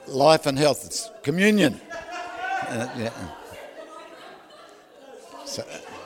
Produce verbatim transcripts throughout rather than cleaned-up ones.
life and health. It's communion. Uh, yeah. So,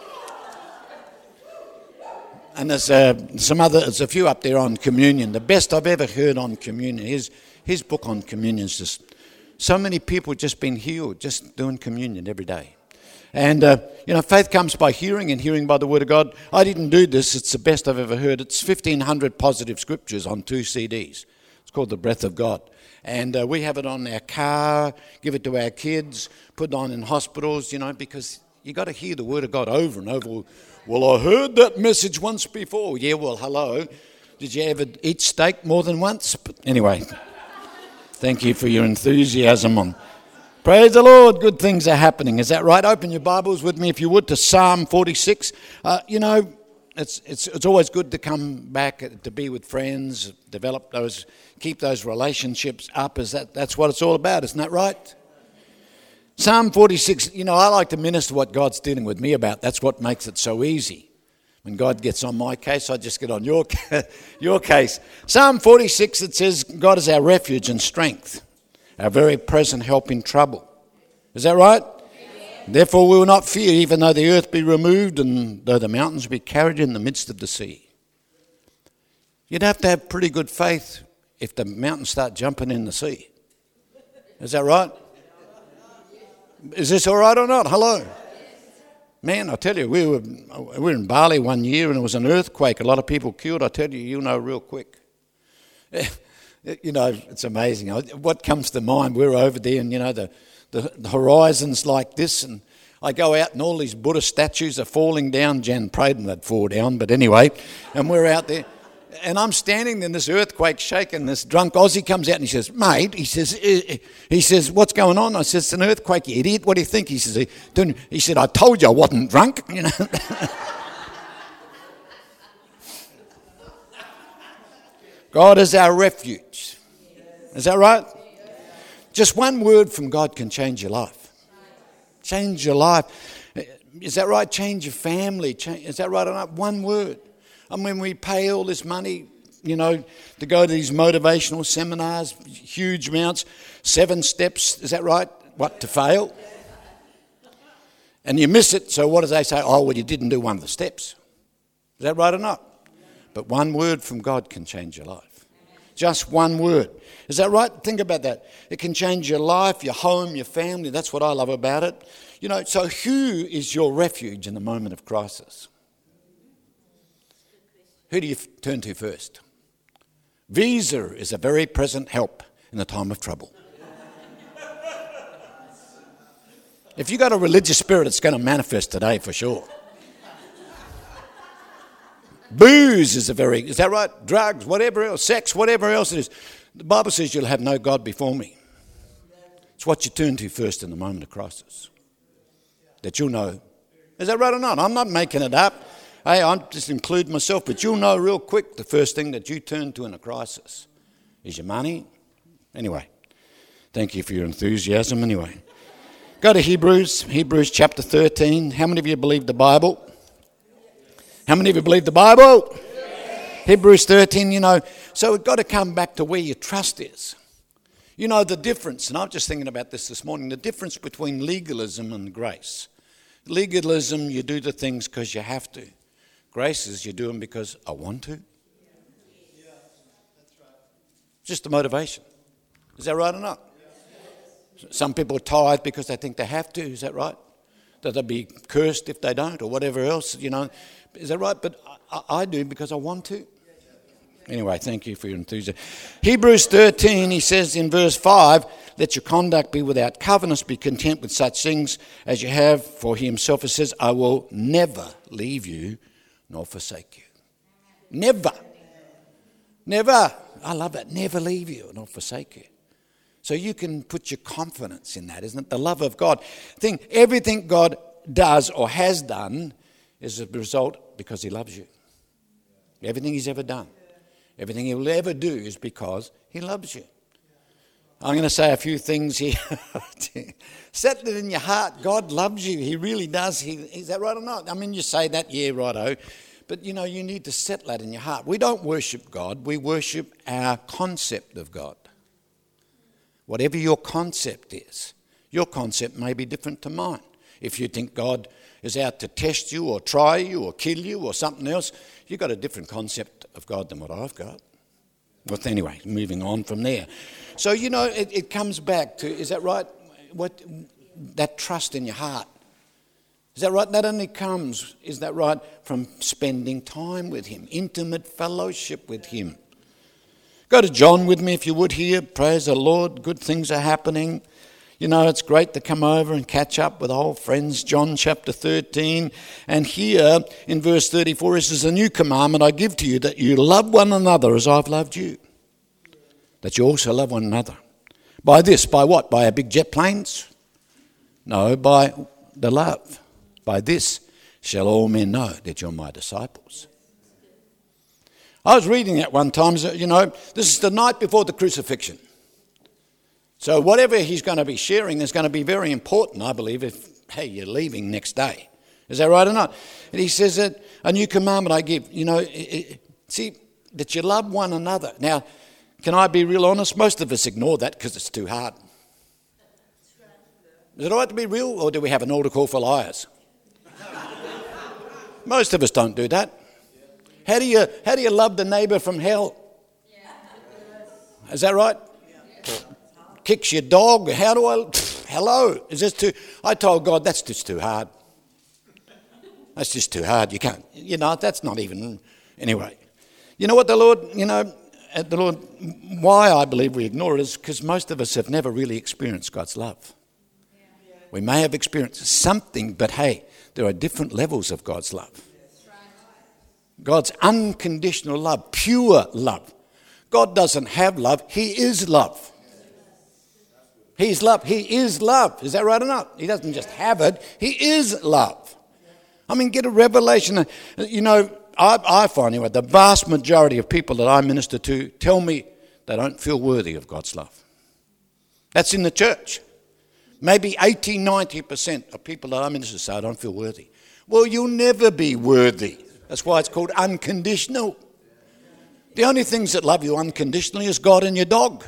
and there's uh, some other, there's a few up there on communion. The best I've ever heard on communion. His, his book on communion is just, so many people just been healed, just doing communion every day. And, uh, you know, faith comes by hearing and hearing by the Word of God. I didn't do this. It's the best I've ever heard. It's fifteen hundred positive scriptures on two C Ds. It's called The Breath of God. And uh, we have it on our car, give it to our kids, put it on in hospitals, you know, because you got to hear the Word of God over and over. Well, I heard that message once before. Yeah, well, hello. Did you ever eat steak more than once? But anyway, thank you for your enthusiasm on. Praise the Lord, good things are happening. Is that right? Open your Bibles with me, if you would, to Psalm forty-six. Uh, you know, it's it's it's always good to come back to be with friends, develop those, keep those relationships up. Is that that's what it's all about? Isn't that right? Psalm forty-six. You know, I like to minister what God's dealing with me about. That's what makes it so easy. When God gets on my case, I just get on your your case. Psalm forty-six. It says, "God is our refuge and strength, our very present help in trouble." Is that right? Amen. "Therefore we will not fear, even though the earth be removed and though the mountains be carried in the midst of the sea." You'd have to have pretty good faith if the mountains start jumping in the sea. Is that right? Is this all right or not? Hello? Man, I tell you, we were, we were in Bali one year and it was an earthquake. A lot of people killed. I tell you, you know real quick. You know, it's amazing. What comes to mind, we're over there and, you know, the, the, the horizon's like this, and I go out and all these Buddha statues are falling down. Jan prayed and they'd fall down, but anyway, and we're out there. And I'm standing in this earthquake shaking. This drunk Aussie comes out and he says, "Mate," he says, he says, "what's going on?" I said, "It's an earthquake, you idiot. What do you think?" He says, he said, "I told you I wasn't drunk," you know. God is our refuge. Is that right? Just one word from God can change your life. Change your life. Is that right? Change your family. Is that right or not? One word. I mean, we pay all this money, you know, to go to these motivational seminars, huge amounts, seven steps. Is that right? What, to fail? And you miss it. So what do they say? "Oh, well, you didn't do one of the steps." Is that right or not? But one word from God can change your life. Just one word. Is that right? Think about that. It can change your life, your home, your family. That's what I love about it. You know, so who is your refuge in the moment of crisis? Who do you turn to first? Visa is a very present help in the time of trouble. If you've got a religious spirit, it's going to manifest today for sure. Booze is a very, is that right? Drugs, whatever else, sex, whatever else it is. The Bible says you'll have no God before me. It's what you turn to first in the moment of crisis. That you'll know. Is that right or not? I'm not making it up. Hey, I'm just including myself, but you'll know real quick the first thing that you turn to in a crisis is your money. Anyway, thank you for your enthusiasm anyway. Go to Hebrews, Hebrews chapter thirteen. How many of you believe the Bible? How many of you believe the Bible? Yes. Hebrews thirteen, you know, so we've got to come back to where your trust is. You know the difference, and I'm just thinking about this this morning, the difference between legalism and grace. Legalism, you do the things because you have to. Grace is you do them because I want to. Yeah, that's right. Just the motivation. Is that right or not? Yeah. Some people tithe because they think they have to. Is that right? That they'll be cursed if they don't, or whatever else, you know. Is that right? But I, I do because I want to. Anyway, thank you for your enthusiasm. Hebrews thirteen, he says in verse five, "Let your conduct be without covetousness, be content with such things as you have, for he himself says, I will never leave you nor forsake you." Never. Never. I love that. Never leave you nor forsake you. So you can put your confidence in that, isn't it? The love of God. Think everything God does or has done is a result because he loves you. Everything he's ever done. Everything he will ever do is because he loves you. I'm going to say a few things here. Settle it in your heart. God loves you. He really does. He, is that right or not? I mean, you say that, yeah, righto. But, you know, you need to settle that in your heart. We don't worship God. We worship our concept of God. Whatever your concept is, your concept may be different to mine. If you think God is out to test you or try you or kill you or something else, you've got a different concept of God than what I've got. But anyway, moving on from there. So, you know, it, it comes back to, is that right? What that trust in your heart. Is that right? That only comes, is that right, from spending time with him, intimate fellowship with him. Go to John with me if you would here. Praise the Lord. Good things are happening. You know, it's great to come over and catch up with old friends. John chapter thirteen. And here in verse thirty-four, it says, a new commandment I give to you, that you love one another as I've loved you. That you also love one another. By this, by what? By our big jet planes? No, by the love. By this shall all men know that you're my disciples. I was reading that one time, you know, this is the night before the crucifixion. So whatever he's going to be sharing is going to be very important, I believe, if, hey, you're leaving next day. Is that right or not? And he says that a new commandment I give, you know, it, it, see, that you love one another. Now, can I be real honest? Most of us ignore that because it's too hard. Is it all right to be real, or do we have an altar call for liars? Most of us don't do that. How do you how do you love the neighbour from hell? Is that right? Kicks your dog. How do I? Hello. Is this too? I told God that's just too hard. That's just too hard. You can't. You know that's not even. Anyway, you know what the Lord. You know, the Lord. Why I believe we ignore it is because most of us have never really experienced God's love. We may have experienced something, but hey, there are different levels of God's love. God's unconditional love, pure love. God doesn't have love, he is love. He's love, he is love. Is that right or not? He doesn't just have it, he is love. I mean, get a revelation. You know, I, I find anyway, the vast majority of people that I minister to tell me they don't feel worthy of God's love. That's in the church. Maybe eighty, ninety percent of people that I minister to say I don't feel worthy. Well, you'll never be worthy. That's why it's called unconditional. The only things that love you unconditionally is God and your dog.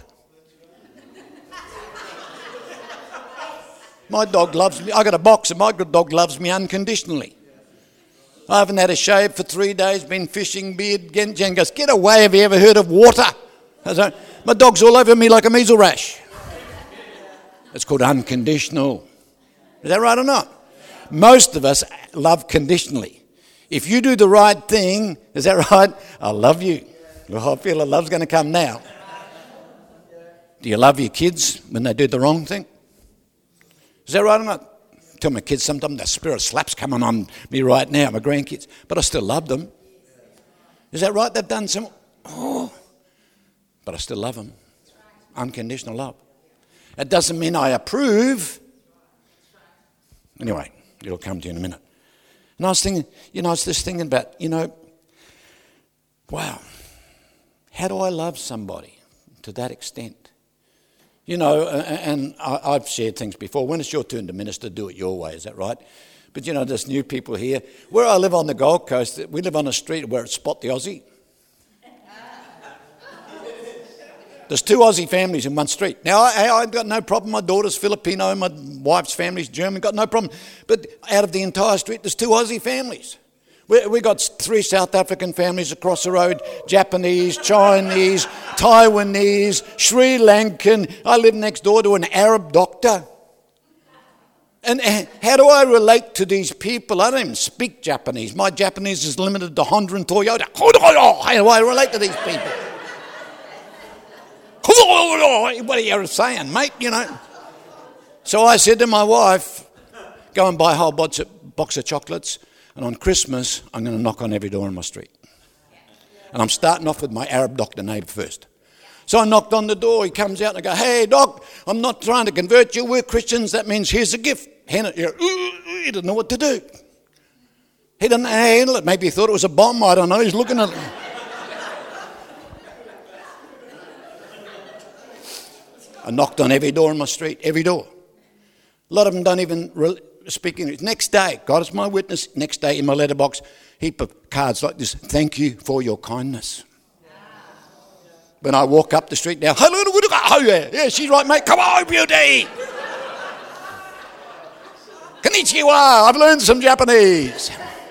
My dog loves me. I got a boxer. My dog loves me unconditionally. I haven't had a shave for three days, been fishing, beard. Jen goes, get away, have you ever heard of water? I said, my dog's all over me like a measles rash. It's called unconditional. Is that right or not? Most of us love conditionally. If you do the right thing, is that right? I love you. Well, I feel the love's going to come now. Do you love your kids when they do the wrong thing? Is that right or not? I tell my kids sometimes the spirit slap's coming on me right now, my grandkids, but I still love them. Is that right? They've done some, oh, but I still love them. Unconditional love. It doesn't mean I approve. Anyway, it'll come to you in a minute. And I was thinking, you know, I was just thinking about, you know, wow, how do I love somebody to that extent? You know, and I've shared things before. When it's your turn to minister, do it your way, is that right? But, you know, there's new people here. Where I live on the Gold Coast, we live on a street where it's Spot the Aussie. There's two Aussie families in one street. Now, I, I've got no problem. My daughter's Filipino, my wife's family's German, got no problem. But out of the entire street, there's two Aussie families. We, we got three South African families across the road, Japanese, Chinese, Taiwanese, Sri Lankan. I live next door to an Arab doctor. And how do I relate to these people? I don't even speak Japanese. My Japanese is limited to Honda and Toyota. How do I relate to these people? What are you saying, mate? You know. So I said to my wife, go and buy a whole box of, box of chocolates, and on Christmas, I'm going to knock on every door in my street. And I'm starting off with my Arab doctor neighbour first. So I knocked on the door. He comes out and I go, hey, doc, I'm not trying to convert you. We're Christians. That means here's a gift. Hand it. He didn't know what to do. He didn't handle it. Maybe he thought it was a bomb. I don't know. He's looking at it. I knocked on every door in my street, every door. A lot of them don't even re- speak English. Next day, God is my witness, next day in my letterbox, heap of cards like this. Thank you for your kindness. when I walk up the street now, oh yeah, yeah, she's right, mate. Come on, beauty. Konnichiwa, I've learned some Japanese.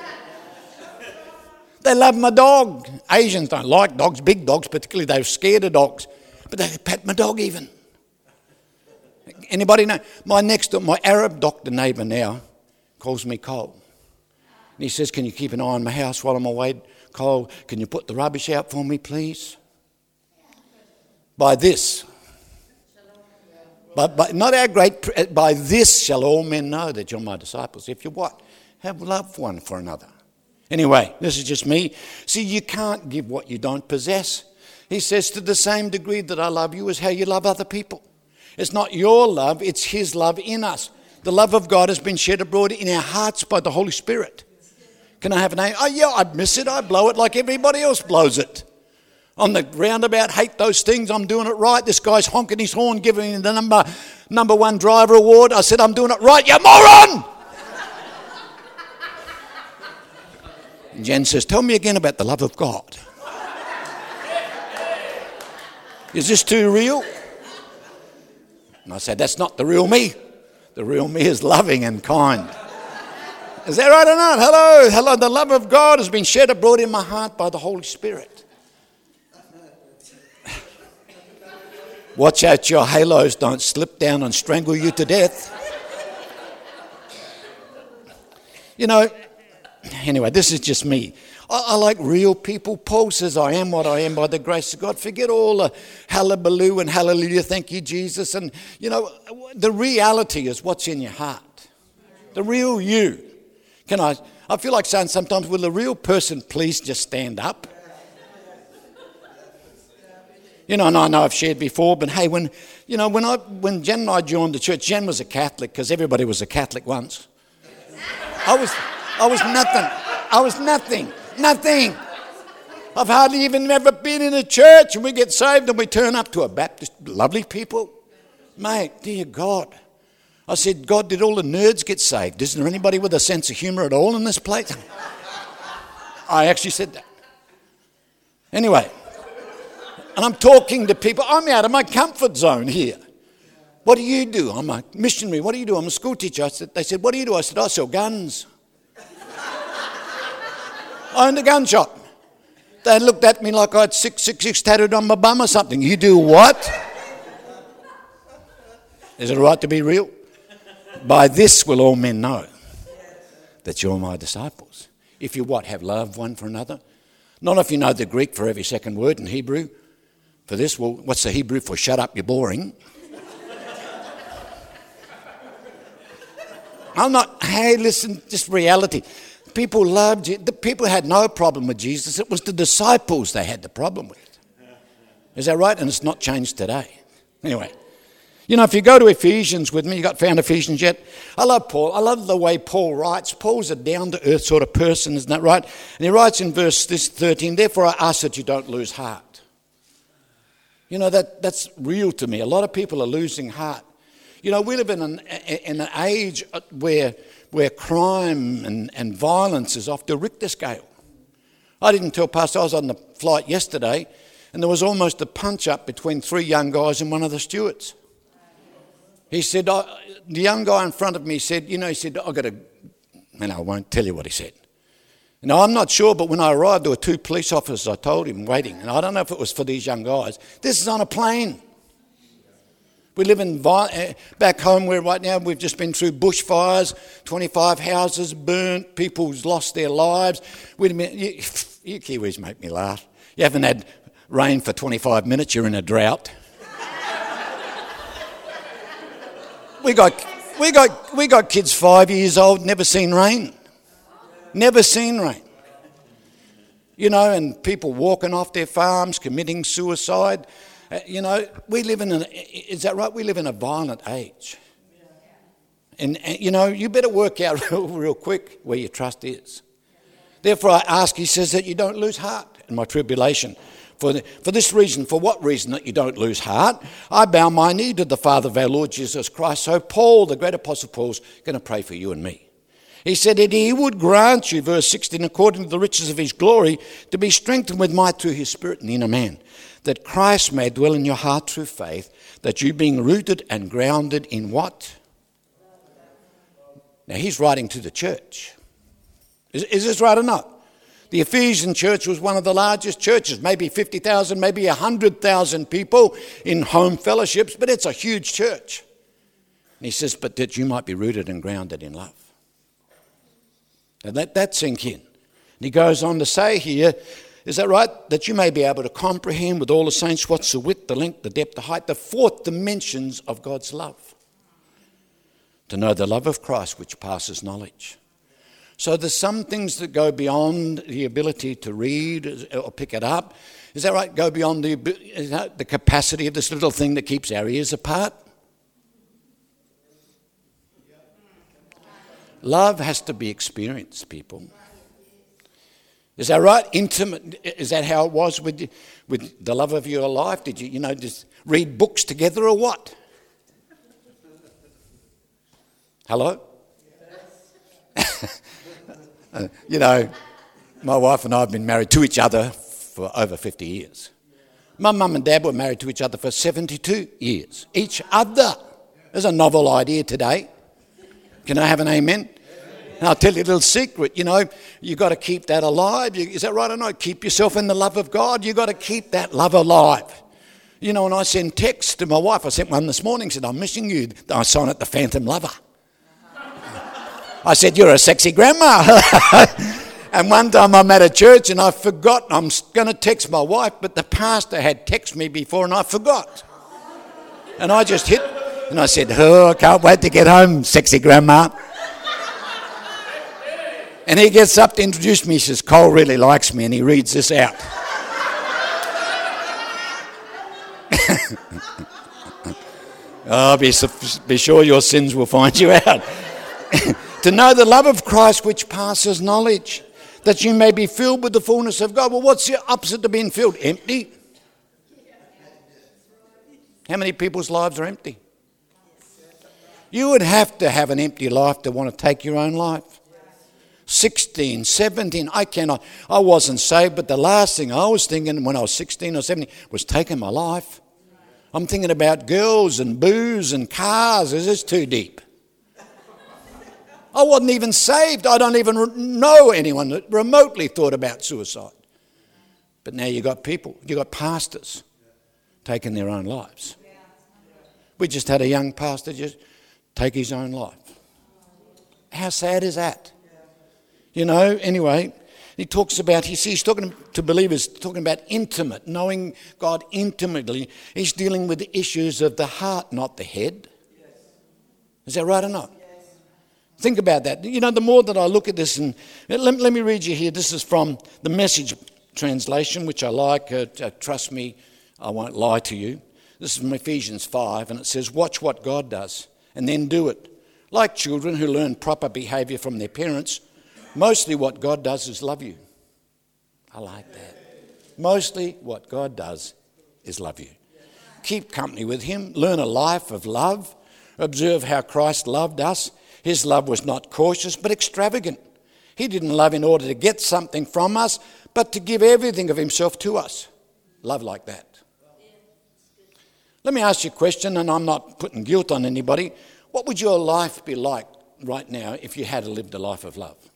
They love my dog. Asians don't like dogs, big dogs particularly. They're scared of dogs. But they pet my dog even. Anybody know? My next door, my Arab doctor neighbour now calls me Cole. And he says, can you keep an eye on my house while I'm away? Cole, can you put the rubbish out for me, please? By this. But, but not our great, by this shall all men know that you're my disciples. If you what? Have love one for another. Anyway, this is just me. See, you can't give what you don't possess. He says, to the same degree that I love you is how you love other people. It's not your love, it's his love in us. The love of God has been shed abroad in our hearts by the Holy Spirit. Can I have a name? Oh yeah, I miss it, I blow it like everybody else blows it. On the roundabout, hate those things, I'm doing it right. This guy's honking his horn, giving me the number, number one driver award. I said, I'm doing it right, you moron! And Jen says, tell me again about the love of God. Is this too real? And I said, that's not the real me. The real me is loving and kind. Is that right or not? Hello, hello. The love of God has been shed abroad in my heart by the Holy Spirit. Watch out your halos don't slip down and strangle you to death. You know, anyway, this is just me. I, I like real people. Paul says, I am what I am by the grace of God. Forget all the hullabaloo and hallelujah, thank you, Jesus. And, you know, the reality is what's in your heart. The real you. Can I, I feel like saying sometimes, will the real person please just stand up? You know, and I know I've shared before, but hey, when, you know, when I, when Jen and I joined the church, Jen was a Catholic because everybody was a Catholic once. I was, I was nothing. I was nothing. Nothing. I've hardly even ever been in a church, and we get saved and we turn up to a Baptist, lovely people. Mate, dear God. I said, God, did all the nerds get saved? Isn't there anybody with a sense of humour at all in this place? I actually said that. Anyway, and I'm talking to people. I'm out of my comfort zone here. What do you do? I'm a missionary. What do you do? I'm a school teacher. I said, they said, what do you do? I said, I sell guns. I owned a gun shop. They looked at me like I had six six six tattooed on my bum or something. You do what? Is it right to be real? By this will all men know that you're my disciples. If you what? Have love one for another. Not if you know the Greek for every second word in Hebrew. For this, well, what's the Hebrew for shut up, you're boring? I'm not, hey, listen, just reality. People loved you. The people had no problem with Jesus. It was the disciples they had the problem with. Is that right? And it's not changed today. Anyway, you know, if you go to Ephesians with me, you got found Ephesians yet? I love Paul. I love the way Paul writes. Paul's a down-to-earth sort of person, isn't that right? And he writes in verse this thirteen, therefore I ask that you don't lose heart. You know, that that's real to me. A lot of people are losing heart. You know, we live in an, in an age where where crime and, and violence is off the Richter scale. I didn't tell Pastor, I was on the flight yesterday, and there was almost a punch-up between three young guys and one of the stewards. He said, oh, the young guy in front of me said, you know, he said, I've got to, and I won't tell you what he said. Now, I'm not sure, but when I arrived, there were two police officers, I told him, waiting. And I don't know if it was for these young guys. This is on a plane. We live in, back home where right now we've just been through bushfires, twenty-five houses burnt, people's lost their lives. Wait a minute, you, you Kiwis make me laugh. You haven't had rain for twenty-five minutes, you're in a drought. we got, we got, we got kids five years old, never seen rain. Never seen rain. You know, and people walking off their farms, committing suicide. Uh, you know, we live in, an, is that right? We live in a violent age. And, and, you know, you better work out real, real quick where your trust is. Therefore, I ask, he says, that you don't lose heart in my tribulation. For, the, for this reason, for what reason that you don't lose heart? I bow my knee to the Father of our Lord Jesus Christ. So Paul, the great apostle Paul's going to pray for you and me. He said that he would grant you, verse sixteen, according to the riches of his glory, to be strengthened with might through his spirit in the inner man, that Christ may dwell in your heart through faith, that you being rooted and grounded in what? Now he's writing to the church. Is, is this right or not? The Ephesian church was one of the largest churches, maybe fifty thousand, maybe one hundred thousand people in home fellowships, but it's a huge church. And he says, but that you might be rooted and grounded in love. Now let that sink in. And he goes on to say here, is that right? That you may be able to comprehend with all the saints what's the width, the length, the depth, the height, the fourth dimensions of God's love. To know the love of Christ which passes knowledge. So there's some things that go beyond the ability to read or pick it up. Is that right? Go beyond the, the capacity of this little thing that keeps our ears apart. Love has to be experienced, people. Is that right? Intimate. Is that how it was with with the love of your life? Did you, you know, just read books together or what? Hello? uh, you know, my wife and I have been married to each other for over fifty years. My mum and dad were married to each other for seventy-two years. Each other. There's a novel idea today. Can I have an amen? And I'll tell you a little secret, you know, you've got to keep that alive. You, is that right or not? Keep yourself in the love of God. You've got to keep that love alive. You know, when I send texts to my wife, I sent one this morning, said, I'm missing you. I sign it the Phantom Lover. I said, you're a sexy grandma. And one time I'm at a church and I forgot, I'm going to text my wife, but the pastor had texted me before and I forgot. And I just hit, and I said, oh, I can't wait to get home, sexy grandma. And he gets up to introduce me. He says, Cole really likes me, and he reads this out. Oh, be, be sure your sins will find you out. To know the love of Christ which passes knowledge, that you may be filled with the fullness of God. Well, what's the opposite to being filled? Empty. How many people's lives are empty? You would have to have an empty life to want to take your own life. sixteen, seventeen, I cannot. I wasn't saved, but the last thing I was thinking when I was sixteen or seventeen was taking my life. I'm thinking about girls and booze and cars. Is this too deep? I wasn't even saved. I don't even know anyone that remotely thought about suicide. But now you've got people, you've got pastors taking their own lives. We just had a young pastor just take his own life. How sad is that? You know, anyway, he talks about, he's, he's talking to believers, talking about intimate, knowing God intimately. He's dealing with the issues of the heart, not the head. Is that right or not? Think about that. You know, the more that I look at this, and let, let me read you here. This is from the Message translation, which I like. Uh, uh, trust me, I won't lie to you. This is from Ephesians five, and it says, watch what God does, and then do it. Like children who learn proper behaviour from their parents, mostly what God does is love you. I like that. Mostly what God does is love you. Keep company with him. Learn a life of love. Observe how Christ loved us. His love was not cautious but extravagant. He didn't love in order to get something from us, but to give everything of himself to us. Love like that. Let me ask you a question, and I'm not putting guilt on anybody. What would your life be like right now if you had lived a life of love?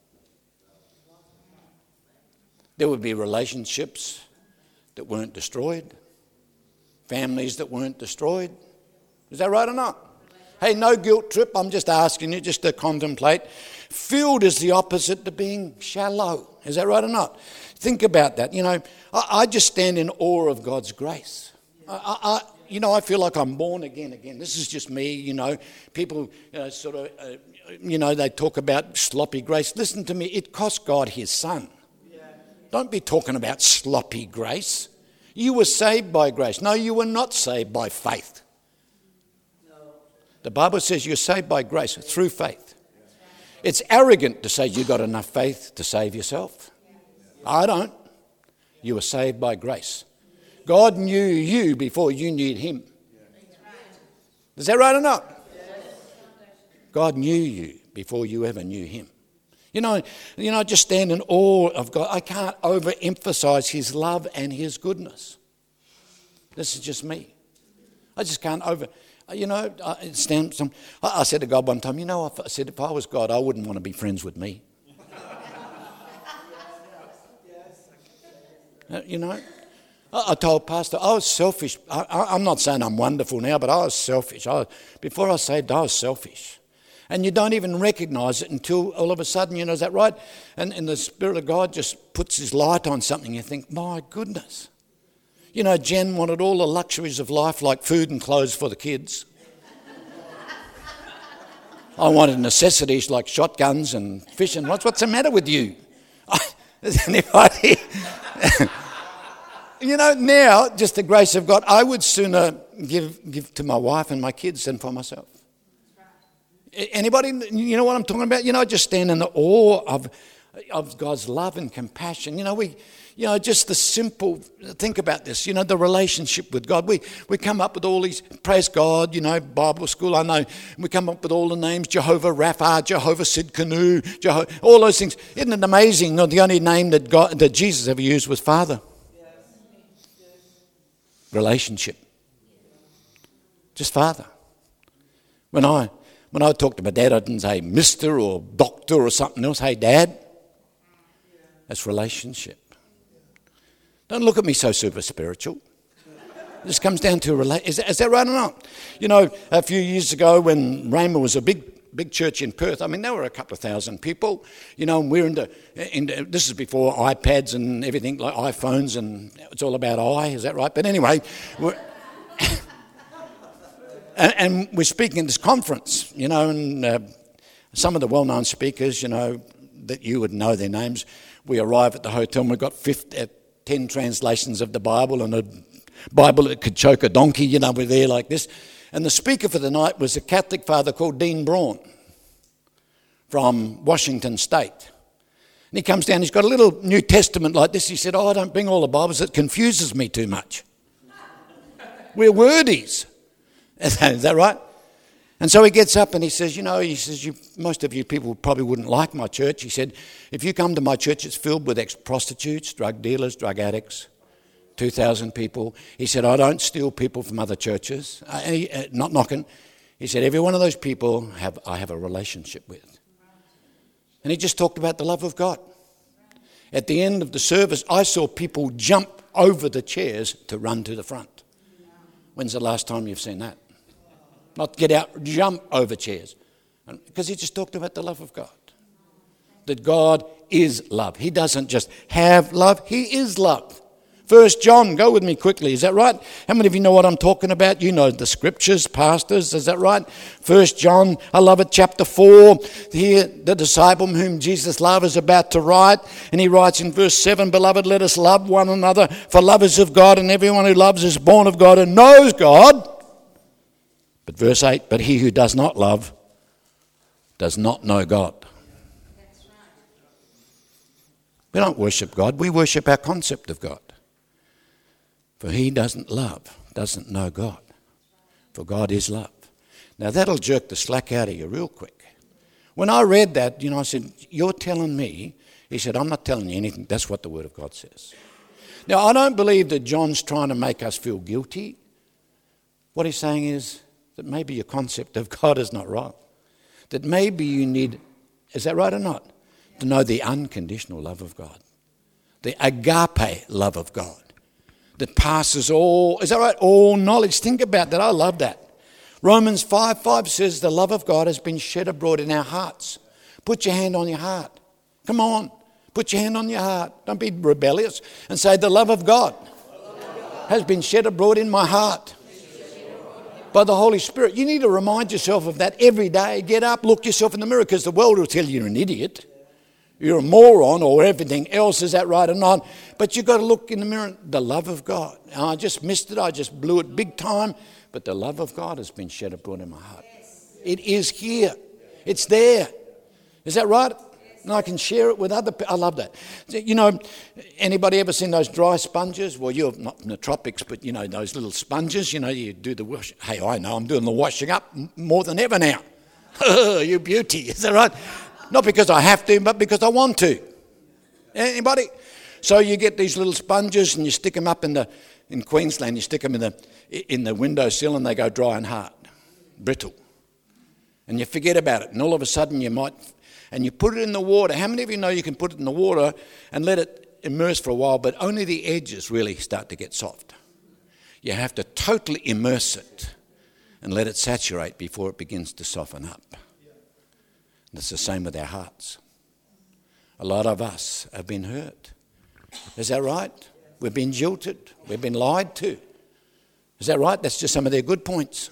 There would be relationships that weren't destroyed, families that weren't destroyed. Is that right or not? Hey, no guilt trip. I'm just asking you just to contemplate. Filled is the opposite to being shallow. Is that right or not? Think about that. You know, I, I just stand in awe of God's grace. I, I, I, you know, I feel like I'm born again again. This is just me, you know. People uh, sort of, uh, you know, they talk about sloppy grace. Listen to me. It cost God his son. Don't be talking about sloppy grace. You were saved by grace. No, you were not saved by faith. The Bible says you're saved by grace through faith. It's arrogant to say you got enough faith to save yourself. I don't. You were saved by grace. God knew you before you knew him. Is that right or not? God knew you before you ever knew him. You know, you know, I just stand in awe of God. I can't overemphasize his love and his goodness. This is just me. I just can't over, you know, I, stand some, I, I said to God one time, you know, if, I said, if I was God, I wouldn't want to be friends with me. uh, you know, I, I told Pastor, I was selfish. I, I, I'm not saying I'm wonderful now, but I was selfish. I was, before I was saved, I was selfish. And you don't even recognise it until all of a sudden, you know, is that right? And, and the Spirit of God just puts His light on something. You think, my goodness. You know, Jen wanted all the luxuries of life like food and clothes for the kids. I wanted necessities like shotguns and fishing rods. What's the matter with you? Is anybody? You know, now, just the grace of God, I would sooner give, give to my wife and my kids than for myself. Anybody, you know what I'm talking about? You know, I just stand in the awe of of God's love and compassion. You know, we, you know, just the simple, think about this, you know, the relationship with God. We we come up with all these, praise God, you know, Bible school, I know, we come up with all the names, Jehovah Rapha, Jehovah Sidkenu, Jehovah, all those things. Isn't it amazing? No, the only name that God, that Jesus ever used was Father. Relationship. Just Father. When I When I talked to my dad, I didn't say Mister or Doctor or something else. Hey, Dad. That's relationship. Don't look at me so super spiritual. It just comes down to a relationship. Is, is that right or not? You know, a few years ago when Rhema was a big, big church in Perth, I mean, there were a couple of thousand people, you know, and we're into, into this is before iPads and everything, like iPhones, and it's all about I, is that right? But anyway, we're... And we're speaking at this conference, you know, and uh, some of the well-known speakers, you know, that you would know their names. We arrive at the hotel and we've got fifty, uh, ten translations of the Bible and a Bible that could choke a donkey, you know, we're there like this. And the speaker for the night was a Catholic father called Dean Braun from Washington State. And he comes down, he's got a little New Testament like this. He said, oh, I don't bring all the Bibles, it confuses me too much. We're wordies. Is that right? And so he gets up and he says, you know, he says, you, most of you people probably wouldn't like my church. He said, if you come to my church, it's filled with ex-prostitutes, drug dealers, drug addicts, two thousand people. He said, I don't steal people from other churches. Uh, and he, uh, not knocking. He said, every one of those people have I have a relationship with. And he just talked about the love of God. At the end of the service, I saw people jump over the chairs to run to the front. When's the last time you've seen that? Not get out, jump over chairs. Because he just talked about the love of God. That God is love. He doesn't just have love, He is love. First John, go with me quickly, is that right? How many of you know what I'm talking about? You know the scriptures, pastors, is that right? First John, I love it, chapter four. Here, the disciple whom Jesus loved is about to write. And he writes in verse seven, Beloved, let us love one another, for love is of God, and everyone who loves is born of God and knows God. But verse eight, but he who does not love does not know God. That's right. We don't worship God, we worship our concept of God. For he doesn't love, doesn't know God. For God is love. Now that'll jerk the slack out of you real quick. When I read that, you know, I said, you're telling me, he said, I'm not telling you anything, that's what the Word of God says. Now I don't believe that John's trying to make us feel guilty. What he's saying is that maybe your concept of God is not right. That maybe you need, is that right or not? To know the unconditional love of God. The agape love of God. That passes all, is that right? All knowledge. Think about that. I love that. Romans five five says the love of God has been shed abroad in our hearts. Put your hand on your heart. Come on. Put your hand on your heart. Don't be rebellious. And say the love of God has been shed abroad in my heart by the Holy Spirit. You need to remind yourself of that every day. Get up, look yourself in the mirror, because the world will tell you you're an idiot. You're a moron or everything else, is that right or not? But you've got to look in the mirror, the love of God. And I just missed it, I just blew it big time, but the love of God has been shed abroad in my heart. It is here. It's there. Is that right? And I can share it with other people. I love that. You know, anybody ever seen those dry sponges? Well, you're not in the tropics, but you know, those little sponges, you know, you do the wash. Hey, I know, I'm doing the washing up more than ever now. You beauty, is that right? Not because I have to, but because I want to. Anybody? So you get these little sponges and you stick them up in the in Queensland, you stick them in the, in the windowsill and they go dry and hard, brittle. And you forget about it. And all of a sudden you might, and you put it in the water. How many of you know you can put it in the water and let it immerse for a while, but only the edges really start to get soft? You have to totally immerse it and let it saturate before it begins to soften up. And it's the same with our hearts. A lot of us have been hurt. Is that right? We've been jilted. We've been lied to. Is that right? That's just some of their good points.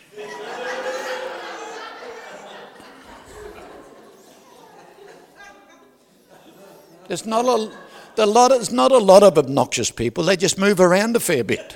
There's not a, the lot, there's not a lot of obnoxious people. They just move around a fair bit.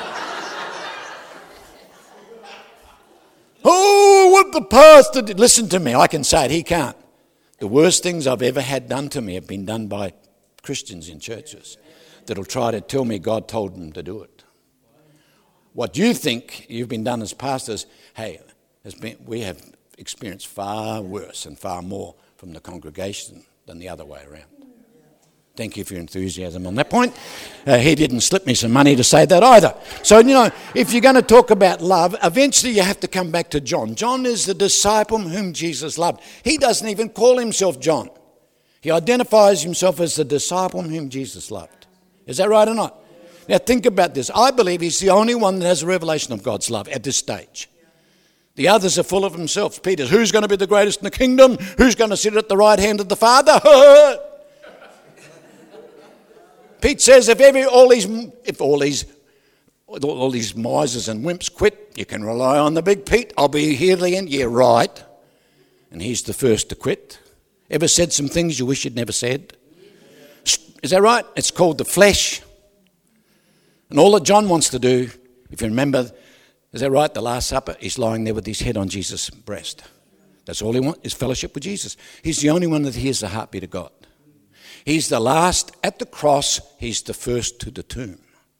Oh, what the pastor did. Listen to me. I can say it. He can't. The worst things I've ever had done to me have been done by Christians in churches that'll try to tell me God told them to do it. What you think you've been done as pastors, hey, has been, we have experienced far worse and far more from the congregation than the other way around. Thank you for your enthusiasm on that point. Uh, he didn't slip me some money to say that either. So, you know, if you're going to talk about love, eventually you have to come back to John. John is the disciple whom Jesus loved. He doesn't even call himself John. He identifies himself as the disciple whom Jesus loved. Is that right or not? Now think about this. I believe he's the only one that has a revelation of God's love at this stage. The others are full of themselves. Peter's, who's going to be the greatest in the kingdom? Who's going to sit at the right hand of the Father? Pete says if every all these if all these all these misers and wimps quit, you can rely on the big Pete. I'll be here at the end. Yeah, right. And he's the first to quit. Ever said some things you wish you'd never said? Is that right? It's called the flesh. And all that John wants to do, if you remember, is that right? The Last Supper, he's lying there with his head on Jesus' breast. That's all he wants, is fellowship with Jesus. He's the only one that hears the heartbeat of God. He's the last at the cross. He's the first to the tomb.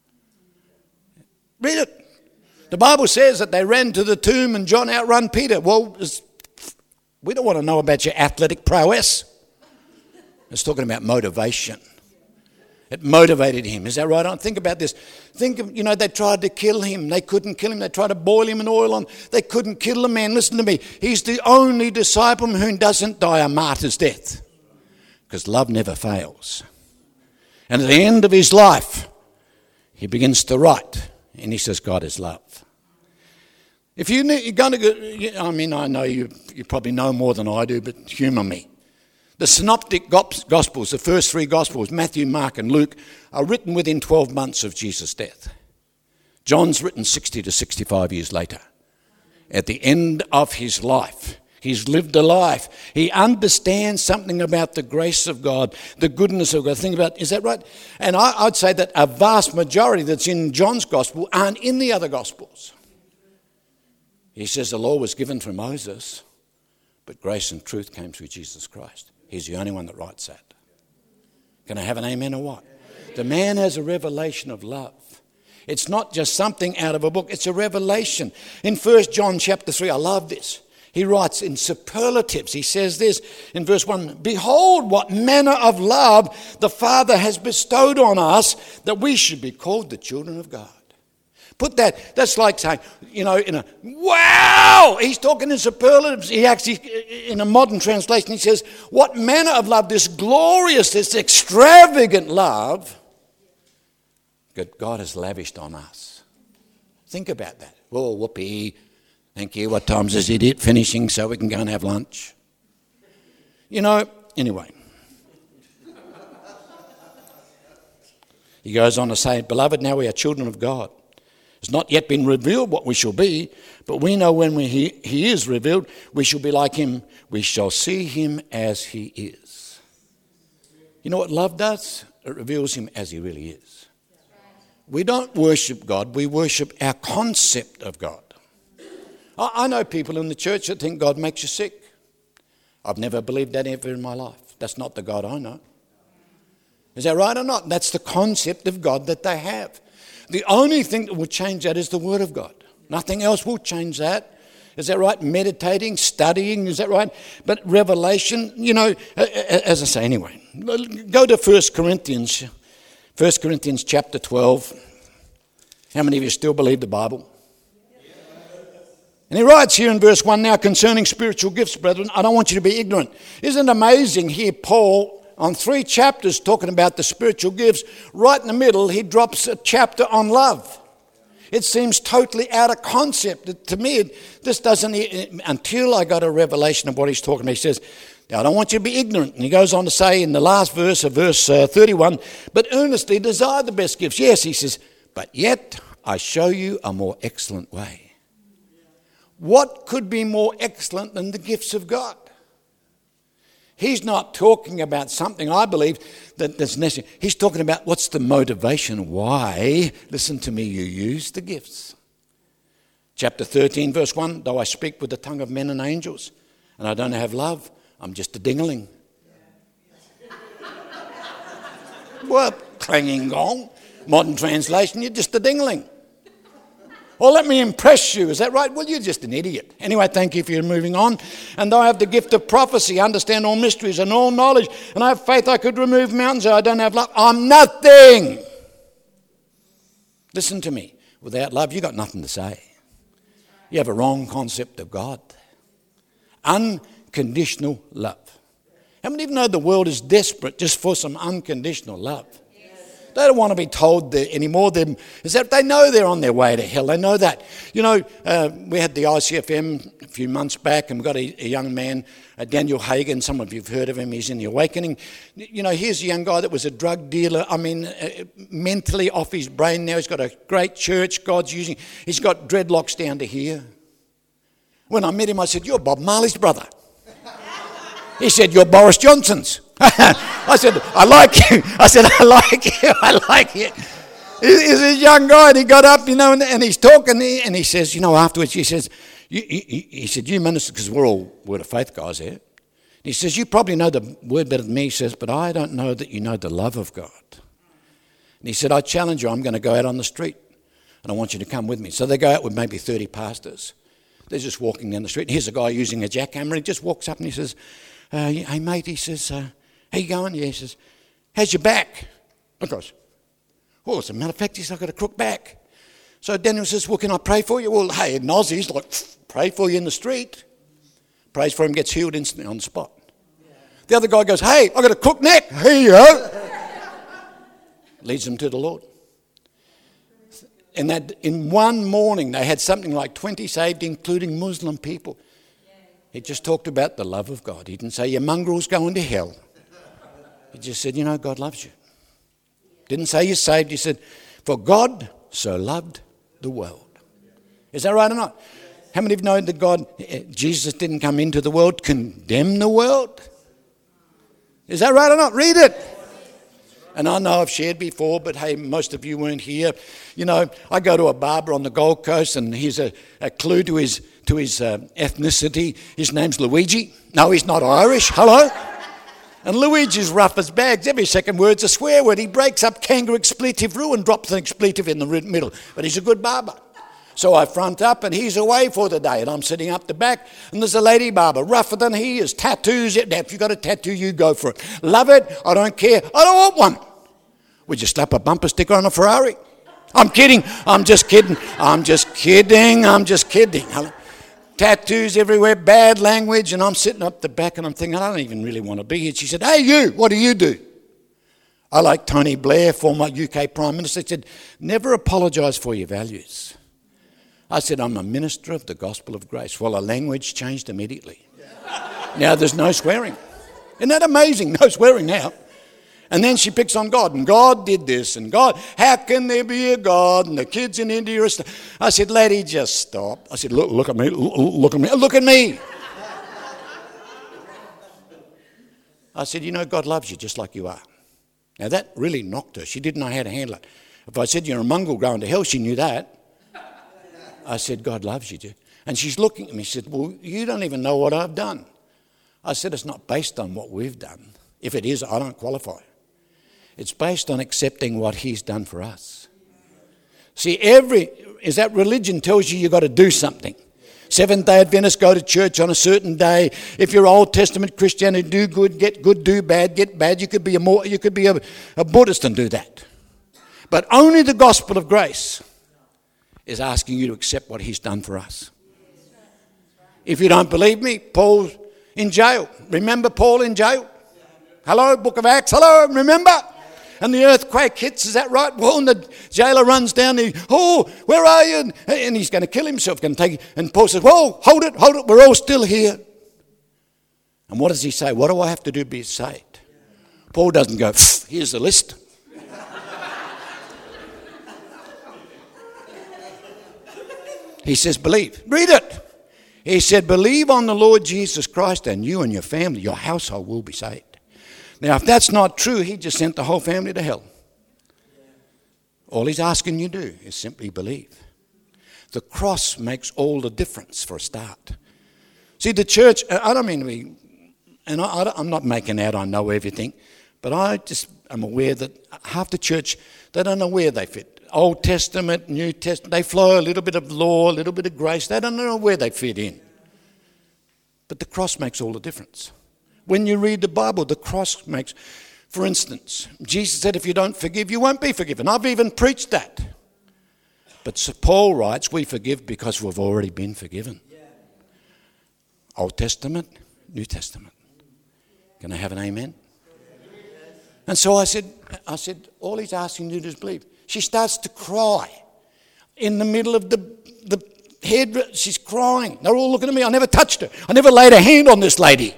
Read it. The Bible says that they ran to the tomb and John outrun Peter. Well, we don't want to know about your athletic prowess. It's talking about motivation. It motivated him. Is that right? I think about this. Think of, you know, they tried to kill him. They couldn't kill him. They tried to boil him in oil on. They couldn't kill the man. Listen to me. He's the only disciple who doesn't die a martyr's death. Because love never fails. And at the end of his life, he begins to write. And he says, God is love. If you, you're going to go, I mean, I know you, you probably know more than I do, but humour me. The synoptic gospels, the first three gospels, Matthew, Mark and Luke, are written within twelve months of Jesus' death. John's written sixty to sixty-five years later. At the end of his life, he's lived a life. He understands something about the grace of God, the goodness of God. Think about, is that right? And I, I'd say that a vast majority that's in John's gospel aren't in the other gospels. He says the law was given through Moses, but grace and truth came through Jesus Christ. He's the only one that writes that. Can I have an amen or what? The man has a revelation of love. It's not just something out of a book. It's a revelation. In First John chapter three, I love this. He writes in superlatives. He says this in verse one, behold what manner of love the Father has bestowed on us that we should be called the children of God. Put that, that's like saying, you know, in a, wow, he's talking in superlatives. He actually, in a modern translation, he says, what manner of love, this glorious, this extravagant love that God has lavished on us. Think about that. Oh, whoopee. Thank you. What time's is it finishing so we can go and have lunch? You know, anyway. He goes on to say, beloved, now we are children of God. It's not yet been revealed what we shall be, but we know when we, he, he is revealed, we shall be like him. We shall see him as he is. You know what love does? It reveals him as he really is. We don't worship God, we worship our concept of God. I, I know people in the church that think God makes you sick. I've never believed that ever in my life. That's not the God I know. Is that right or not? That's the concept of God that they have. The only thing that will change that is the Word of God. Nothing else will change that. Is that right? Meditating, studying, is that right? But revelation, you know, as I say anyway, go to First Corinthians, First Corinthians chapter twelve. How many of you still believe the Bible? And he writes here in verse one, now concerning spiritual gifts, brethren, I don't want you to be ignorant. Isn't it amazing here, Paul, on three chapters talking about the spiritual gifts, right in the middle, he drops a chapter on love. It seems totally out of concept. To me, this doesn't, until I got a revelation of what he's talking about. He says, I don't want you to be ignorant. And he goes on to say in the last verse of verse uh, thirty-one, but earnestly desire the best gifts. Yes, he says, but yet I show you a more excellent way. What could be more excellent than the gifts of God? He's not talking about something, I believe, that, that's necessary. He's talking about what's the motivation, why, listen to me, you use the gifts. Chapter thirteen, verse one, though I speak with the tongue of men and angels, and I don't have love, I'm just a dingling. Well, clanging gong. Modern translation, you're just a dingling. Well, let me impress you. Is that right? Well, you're just an idiot. Anyway, thank you for your moving on. And though I have the gift of prophecy, understand all mysteries and all knowledge, and I have faith I could remove mountains, I don't have love, I'm nothing. Listen to me. Without love, you've got nothing to say. You have a wrong concept of God. Unconditional love. How many of you know the world is desperate just for some unconditional love? They don't want to be told anymore. Them is that they know they're on their way to hell. They know that. You know, uh, we had the I C F M a few months back, and we've got a, a young man, uh, Daniel Hagen. Some of you have heard of him. He's in the Awakening. You know, here's a young guy that was a drug dealer. I mean, uh, mentally off his brain now. He's got a great church God's using. He's got dreadlocks down to here. When I met him, I said, "You're Bob Marley's brother." He said, "You're Boris Johnson's." I said, "I like you." I said, "I like you. I like you." He's a young guy, and he got up, you know, and, and he's talking, and he says, you know, afterwards, he says, you, he, he said, "You minister," because we're all Word of Faith guys here. He says, "You probably know the Word better than me." He says, "But I don't know that you know the love of God." And he said, "I challenge you. I'm going to go out on the street, and I want you to come with me." So they go out with maybe thirty pastors. They're just walking down the street. And here's a guy using a jackhammer. He just walks up and he says, uh, "Hey, mate," he says, uh, "how you going?" Yeah, he says, "How's your back?" Of course. "Well, as a matter of fact," he says, "I've got a crook back." So Daniel says, "Well, can I pray for you?" Well, hey, an Aussie's like, pray for you in the street. Prays for him, gets healed instantly on the spot. The other guy goes, "Hey, I've got a crook neck." Here you go. Leads them to the Lord. And that in one morning, they had something like twenty saved, including Muslim people. He just talked about the love of God. He didn't say, "Your mongrel's going to hell." He just said, you know, God loves you. Didn't say you're saved. He said, "For God so loved the world." Is that right or not? How many of you know that God, Jesus didn't come into the world, condemn the world? Is that right or not? Read it. And I know I've shared before, but hey, most of you weren't here. You know, I go to a barber on the Gold Coast, and here's a, a clue to his to his uh, ethnicity. His name's Luigi. No, he's not Irish. Hello? And Luigi's rough as bags. Every second word's a swear word. He breaks up kangaroo expletive rule and drops an expletive in the middle. But he's a good barber. So I front up, and he's away for the day, and I'm sitting up the back, and there's a lady barber, rougher than he is, tattoos. If you've got a tattoo, you go for it. Love it. I don't care. I don't want one. Would you slap a bumper sticker on a Ferrari? I'm kidding. I'm just kidding. I'm just kidding. I'm just kidding. Tattoos everywhere, bad language, and I'm sitting up the back, and I'm thinking, I don't even really want to be here. She said, "Hey, you, what do you do?" I like Tony Blair, former U K Prime Minister. He said, "Never apologise for your values." I said, "I'm a minister of the gospel of grace." Well, the language changed immediately. Now there's no swearing. Isn't that amazing? No swearing now. And then she picks on God, and God did this, and God, how can there be a God? And the kids in India are st-. I said, "Lady, just stop." I said, look, look at me, look at me, look at me. I said, "You know, God loves you just like you are." Now that really knocked her. She didn't know how to handle it. If I said, "You're a mongrel going to hell," she knew that. I said, "God loves you, too." And she's looking at me. She said, "Well, you don't even know what I've done." I said, "It's not based on what we've done. If it is, I don't qualify. It's based on accepting what he's done for us." See, every, is that religion tells you you've got to do something. Seventh-day Adventists go to church on a certain day. If you're Old Testament Christianity, do good, get good, do bad, get bad. You could be a more, you could be a, a Buddhist and do that. But only the gospel of grace is asking you to accept what he's done for us. If you don't believe me, Paul's in jail. Remember Paul in jail? Hello, Book of Acts. Hello, remember? And the earthquake hits, is that right? Well, and the jailer runs down, and he, oh, where are you? And he's going to kill himself, going to take it. And Paul says, whoa, hold it, hold it, we're all still here. And what does he say? What do I have to do to be saved? Paul doesn't go, here's the list. He says, believe. Read it. He said, believe on the Lord Jesus Christ, and you and your family, your household will be saved. Now, if that's not true, he just sent the whole family to hell. All he's asking you to do is simply believe. The cross makes all the difference for a start. See, the church, I don't mean to be, and I, I'm not making out I know everything, but I just am aware that half the church, they don't know where they fit. Old Testament, New Testament, they flow a little bit of law, a little bit of grace. They don't know where they fit in. But the cross makes all the difference. When you read the Bible, the cross makes, for instance, Jesus said, if you don't forgive, you won't be forgiven. I've even preached that. But Sir Paul writes, we forgive because we've already been forgiven. Old Testament, New Testament. Can I have an amen? And so I said, I said, all he's asking you to do is believe. She starts to cry in the middle of the, the head. She's crying. They're all looking at me. I never touched her. I never laid a hand on this lady.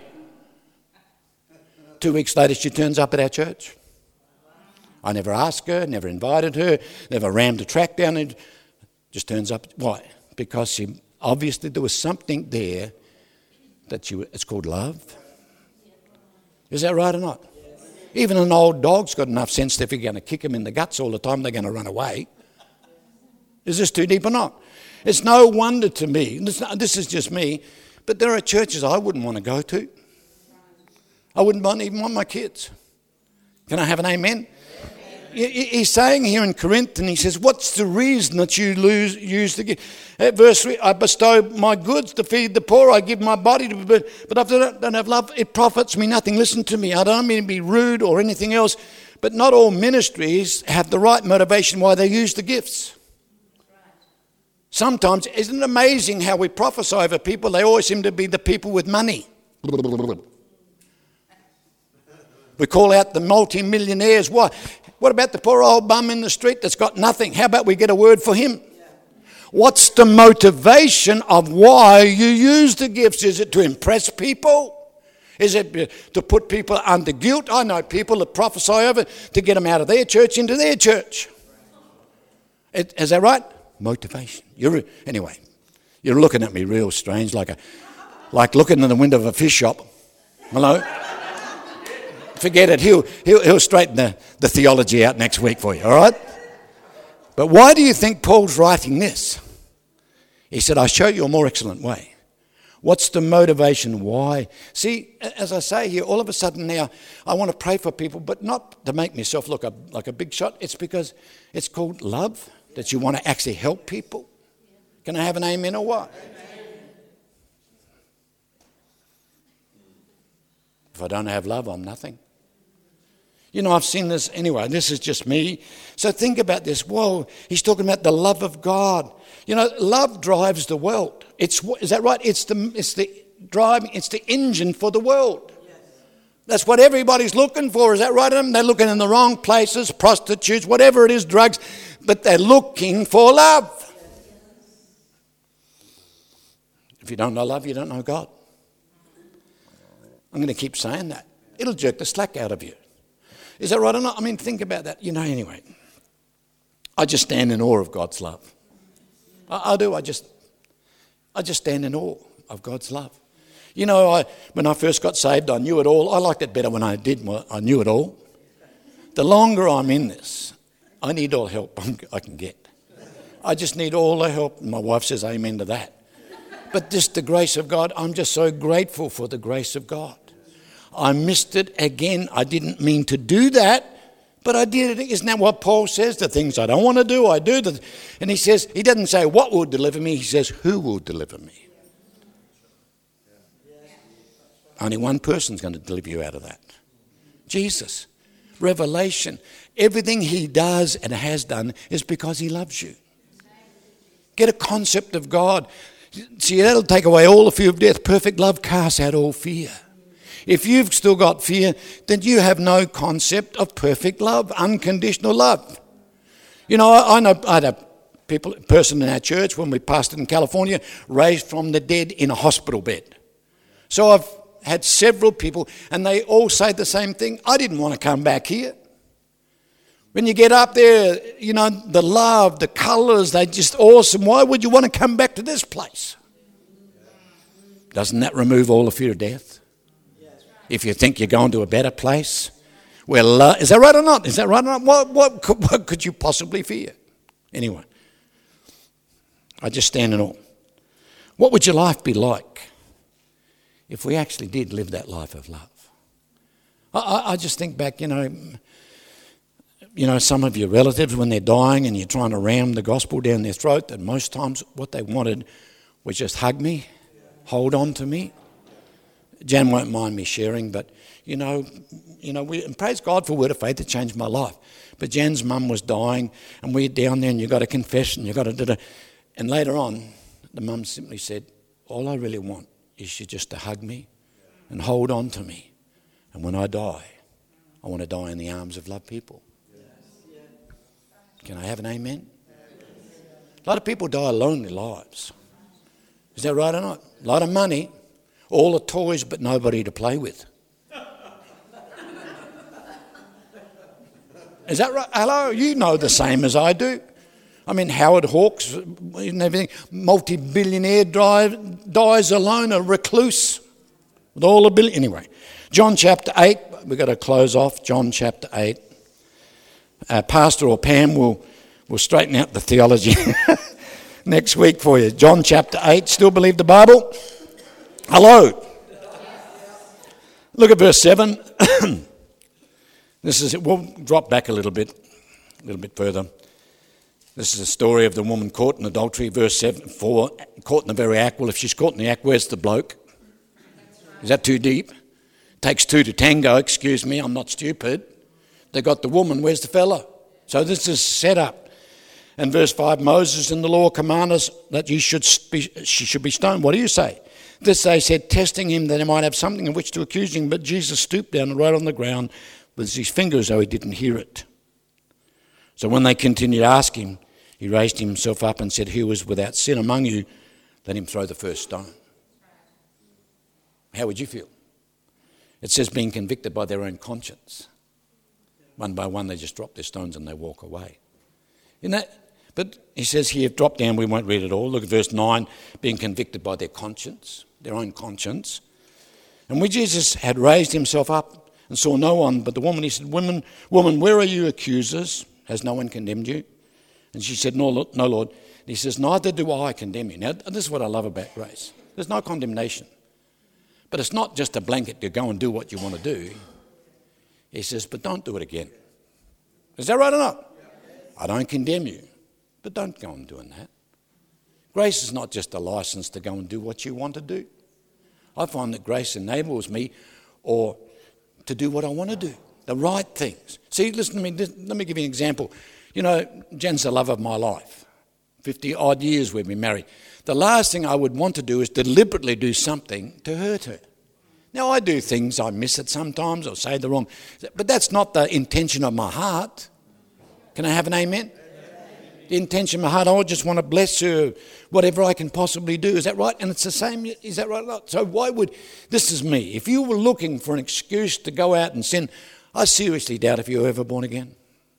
Two weeks later, she turns up at our church. I never asked her, never invited her, never rammed a track down. It just turns up. Why? Because she obviously there was something there that she. It's called love. Is that right or not? Even an old dog's got enough sense that if you're going to kick them in the guts all the time, they're going to run away. Is this too deep or not? It's no wonder to me, this, this is just me, but there are churches I wouldn't want to go to. I wouldn't want, even want my kids. Can I have an amen? He's saying here in Corinth, and he says, what's the reason that you lose, use the gift? At verse three, I bestow my goods to feed the poor. I give my body to, but, but if I don't have love, it profits me nothing. Listen to me. I don't mean to be rude or anything else, but not all ministries have the right motivation why they use the gifts. Sometimes, isn't it amazing how we prophesy over people? They always seem to be the people with money. We call out the multi-millionaires. Why? What about the poor old bum in the street that's got nothing? How about we get a word for him? What's the motivation of why you use the gifts? Is it to impress people? Is it to put people under guilt? I know people that prophesy over to get them out of their church into their church. It, is that right? Motivation. You're, anyway, you're looking at me real strange, like a, like looking in the window of a fish shop. Hello? Forget it. He'll, he'll, he'll straighten the, the theology out next week for you, all right? But why do you think Paul's writing this? He said, I show you a more excellent way. What's the motivation? Why? See, as I say here, all of a sudden now, I want to pray for people, but not to make myself look a, like a big shot. It's because it's called love, that you want to actually help people. Can I have an amen or what? If I don't have love, I'm nothing. You know, I've seen this anyway. This is just me. So think about this. Whoa, he's talking about the love of God. You know, love drives the world. It's is that right? It's the it's the driving. It's the engine for the world. That's what everybody's looking for. Is that right? They're looking in the wrong places, prostitutes, whatever it is, drugs, but they're looking for love. If you don't know love, you don't know God. I'm going to keep saying that. It'll jerk the slack out of you. Is that right or not? I mean, think about that. You know, anyway, I just stand in awe of God's love. I, I do. I just, I just stand in awe of God's love. You know, I, when I first got saved, I knew it all. I liked it better when I did. I knew it all. The longer I'm in this, I need all help I can get. I just need all the help. My wife says amen to that. But just the grace of God, I'm just so grateful for the grace of God. I missed it again. I didn't mean to do that, but I did it. Isn't that what Paul says? The things I don't want to do, I do. And he says, he doesn't say what will deliver me. He says, who will deliver me? Only one person's going to deliver you out of that. Jesus. Revelation. Everything he does and has done is because he loves you. Get a concept of God. See, that'll take away all the fear of death. Perfect love casts out all fear. If you've still got fear, then you have no concept of perfect love, unconditional love. You know, I, I know I had a people, person in our church when we pastored in California raised from the dead in a hospital bed. So I've had several people, and they all say the same thing. I didn't want to come back here. When you get up there, you know, the love, the colours, they're just awesome. Why would you want to come back to this place? Doesn't that remove all the fear of death? If you think you're going to a better place, well, uh, is that right or not? Is that right or not? What, what, could, what could you possibly fear? Anyway, I just stand in awe. What would your life be like if we actually did live that life of love? I, I, I just think back, you know, you know, some of your relatives when they're dying and you're trying to ram the gospel down their throat, that most times what they wanted was just hug me, hold on to me. Jan won't mind me sharing, but you know, you know, we and praise God for Word of Faith. It changed my life. But Jan's mum was dying, and we're down there, and you got to confess, and you got to do it. And later on, the mum simply said, "All I really want is you just to hug me and hold on to me, and when I die, I want to die in the arms of loved people." Can I have an amen? A lot of people die lonely lives. Is that right or not? A lot of money. All the toys, but nobody to play with. Is that right? Hello? You know the same as I do. I mean, Howard Hawks and everything, multi-billionaire drive, dies alone, a recluse with all the billion. Anyway, John chapter eight, we've got to close off. John chapter eight. Uh, Pastor or Pam will, will straighten out the theology next week for you. John chapter eight, still believe the Bible? Hello. Look at verse seven. This is it. We'll drop back a little bit, a little bit further. This is a story of the woman caught in adultery. Verse seven, four, caught in the very act. Well, if she's caught in the act, where's the bloke? Is that too deep? Takes two to tango. Excuse me, I'm not stupid. They got the woman. Where's the fella? So this is set up. And verse five, Moses in the law command us that you should be, she should be stoned. What do you say? This they said, testing him that he might have something in which to accuse him. But Jesus stooped down and wrote on the ground with his fingers, though he didn't hear it. So when they continued to ask him, he raised himself up and said, "Who was without sin among you? Let him throw the first stone." How would you feel? It says being convicted by their own conscience. One by one they just drop their stones and they walk away. Isn't that? But he says here, drop down, we won't read it all. Look at verse nine, being convicted by their conscience, their own conscience. And when Jesus had raised himself up and saw no one but the woman, he said, Woman, woman, where are your accusers? Has no one condemned you? And she said, No, Lord. No, Lord. And he says, neither do I condemn you. Now, this is what I love about grace. There's no condemnation. But it's not just a blanket to go and do what you want to do. He says, but don't do it again. Is that right or not? I don't condemn you. But don't go on doing that. Grace is not just a license to go and do what you want to do. I find that grace enables me or to do what I want to do, the right things. See, listen to me, let me give you an example. You know, Jen's the love of my life. fifty odd years we've been married. The last thing I would want to do is deliberately do something to hurt her. Now, I do things, I miss it sometimes or say the wrong, but that's not the intention of my heart. Can I have an amen? The intention of my heart, I just want to bless her, whatever I can possibly do. Is that right? And it's the same, is that right? So why would, this is me. If you were looking for an excuse to go out and sin, I seriously doubt if you were ever born again.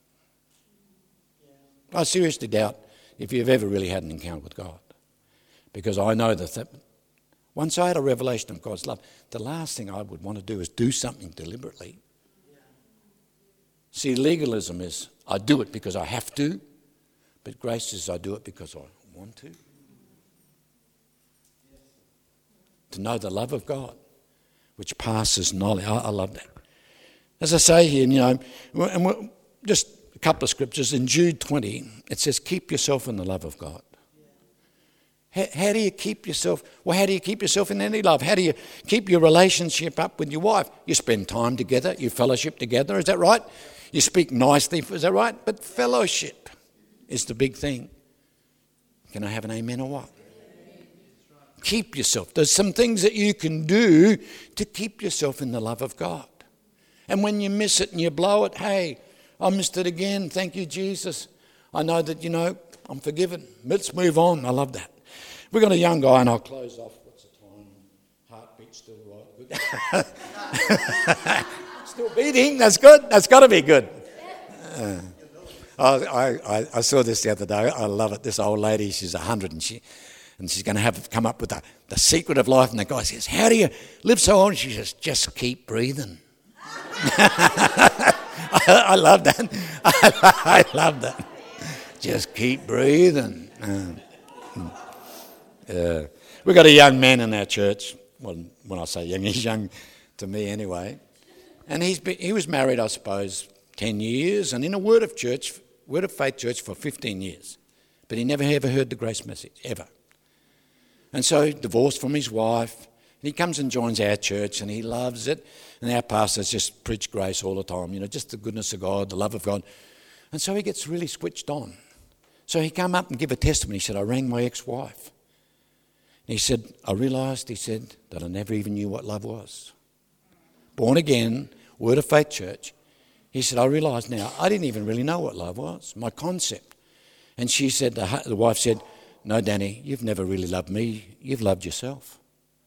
I seriously doubt if you've ever really had an encounter with God. Because I know that, that once I had a revelation of God's love, the last thing I would want to do is do something deliberately. See, legalism is, I do it because I have to. But grace is I do it because I want to. To know the love of God, which passes knowledge. I, I love that. As I say here, you know, and we're, just a couple of scriptures. In Jude twenty, it says, keep yourself in the love of God. How, how do you keep yourself? Well, how do you keep yourself in any love? How do you keep your relationship up with your wife? You spend time together. You fellowship together. Is that right? You speak nicely. Is that right? But fellowship is the big thing. Can I have an amen or what? Keep yourself. There's some things that you can do to keep yourself in the love of God. And when you miss it and you blow it, hey, I missed it again. Thank you, Jesus. I know that, you know, I'm forgiven. Let's move on. I love that. We've got a young guy, and I'll close off. What's the time? Heartbeat still right. Good. Still beating. That's good. That's got to be good. Uh, I, I, I saw this the other day. I love it. This old lady, she's a hundred, and she, and she's going to have come up with the, the secret of life. And the guy says, "How do you live so old?" And she says, "Just keep breathing." I, I love that. I, I love that. Just keep breathing. Uh, uh, we've got a young man in our church. Well, when I say young, he's young to me anyway. And he's been, he was married, I suppose, ten years, and in a Word of Church, Word of Faith church for fifteen years. But he never ever heard the grace message, ever. And so divorced from his wife, and he comes and joins our church, and he loves it. And our pastors just preach grace all the time, you know, just the goodness of God, the love of God. And so he gets really switched on. So he came up and gave a testimony. He said, "I rang my ex-wife." And he said, "I realised," he said, "that I never even knew what love was." Born again, Word of Faith church. He said, "I realised now, I didn't even really know what love was, my concept." And she said, the, the wife said, "No, Danny, you've never really loved me. You've loved yourself."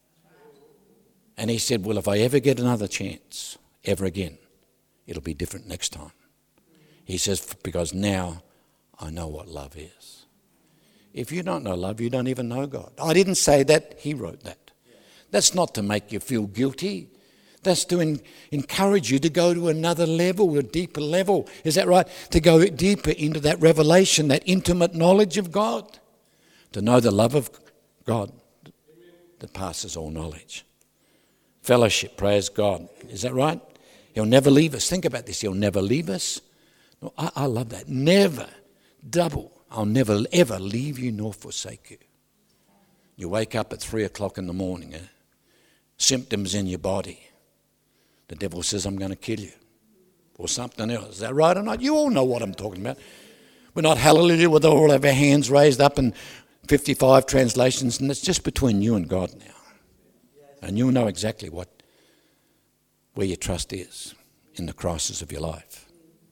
And he said, "Well, if I ever get another chance, ever again, it'll be different next time." He says, "Because now I know what love is." If you don't know love, you don't even know God. I didn't say that. He wrote that. That's not to make you feel guilty. That's to in, encourage you to go to another level, a deeper level. Is that right? To go deeper into that revelation, that intimate knowledge of God. To know the love of God that passes all knowledge. Fellowship, praise God. Is that right? He'll never leave us. Think about this. He'll never leave us. No, I, I love that. Never. Double. I'll never ever leave you nor forsake you. You wake up at three o'clock in the morning. Eh? Symptoms in your body. The devil says, "I'm going to kill you." Or something else. Is that right or not? You all know what I'm talking about. We're not hallelujah with all of our hands raised up and fifty-five translations. And it's just between you and God now. And you'll know exactly what, where your trust is in the crisis of your life.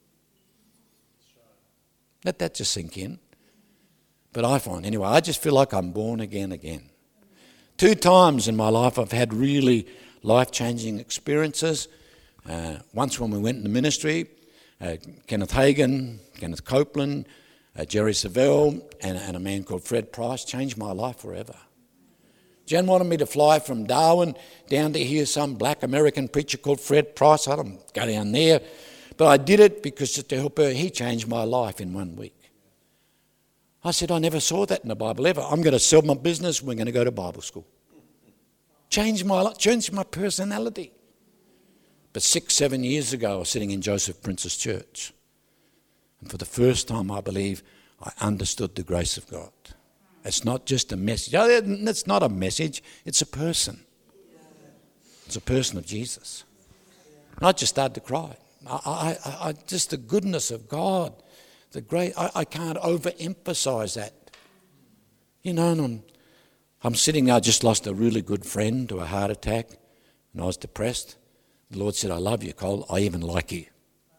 Let that just sink in. But I find, anyway, I just feel like I'm born again again. Two times in my life I've had really life-changing experiences. Uh, once when we went into ministry, uh, Kenneth Hagin, Kenneth Copeland, uh, Jerry Savelle, and, and a man called Fred Price changed my life forever. Jen wanted me to fly from Darwin down to hear some black American preacher called Fred Price. I don't go down there. But I did it because to help her, he changed my life in one week. I said, I never saw that in the Bible ever. I'm going to sell my business. We're going to go to Bible school. Changed my life, changed my personality. But six, seven years ago, I was sitting in Joseph Prince's church. And for the first time, I believe, I understood the grace of God. It's not just a message. It's not a message. It's a person. It's a person of Jesus. And I just started to cry. I, I, I, just the goodness of God, the great. I, I can't overemphasize that. You know, and I'm, I'm sitting there. I just lost a really good friend to a heart attack, and I was depressed. The Lord said, "I love you, Cole. I even like you.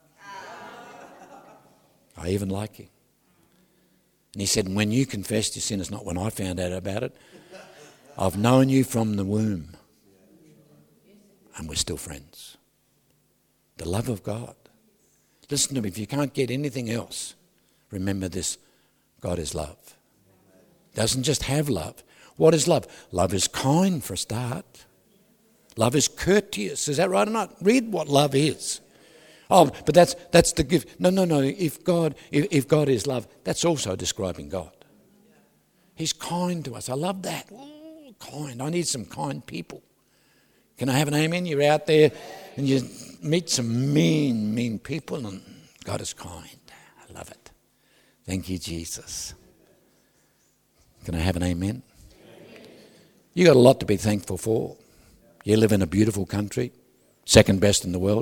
I even like you." And He said, "When you confessed your sin, it's not when I found out about it. I've known you from the womb, and we're still friends." The love of God. Listen to me, if you can't get anything else, remember this, God is love. Doesn't just have love. What is love? Love is kind for a start. Love is courteous. Is that right or not? Read what love is. Oh, but that's that's the gift. No, no, no. If God, if, if God is love, that's also describing God. He's kind to us. I love that. Ooh, kind. I need some kind people. Can I have an amen? You're out there and you meet some mean, mean people, and God is kind. I love it. Thank you, Jesus. Can I have an amen? You got a lot to be thankful for. You live in a beautiful country, second best in the world.